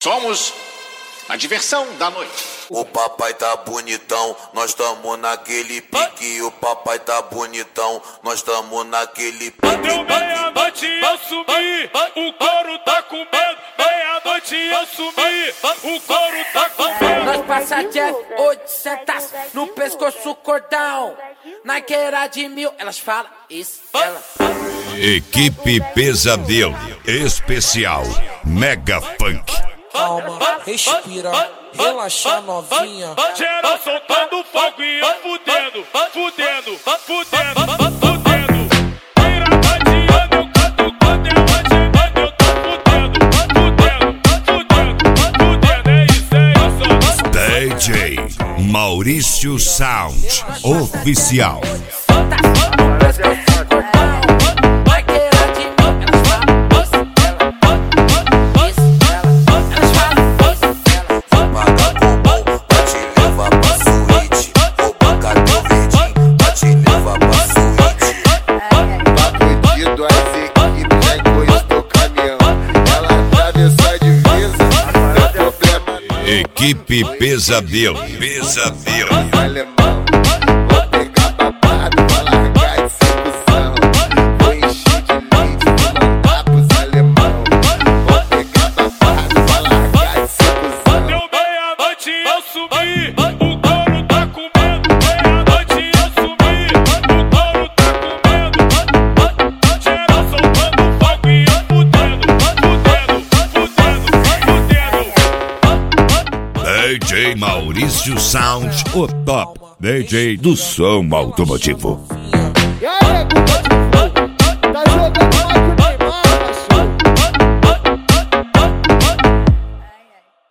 Somos a diversão da noite. O papai tá bonitão, nós tamo naquele pique. O papai tá bonitão, nós tamo naquele pique. Deu meia-noite eu subi, o couro tá com medo. Meia-noite eu subi, o couro tá com medo. Nós passa Jeff 800 no pescoço cordão. Naqueira de 1000, elas falam isso, ela. Equipe Pesadelo Especial Mega Funk. Calma, respira, relaxa novinha. Geral soltando fogo e eu fudendo, fudendo, fudendo, fudendo. Pirateando eu canto quando eu ativando eu tô fudendo, fudendo, fudendo, fudendo. É isso, DJ Maurício Sound Oficial. Equipe Pesadelo. Alemão, vou pegar babado, vou largar de sedução. Vou encher de leite, vou mandar pros alemão. Vou pegar babado, vou largar de sedução. Deu meia-noite eu subi, o couro tá com medo. Meia-noite eu subi, o couro tá com medo. Geral soltando fogo e eu fudendo, fudendo, fudendo, fudendo. DJ Maurício Sound, o top DJ do som automotivo. E aí, Guga de Fogo, tá jogando mais que o Neymar?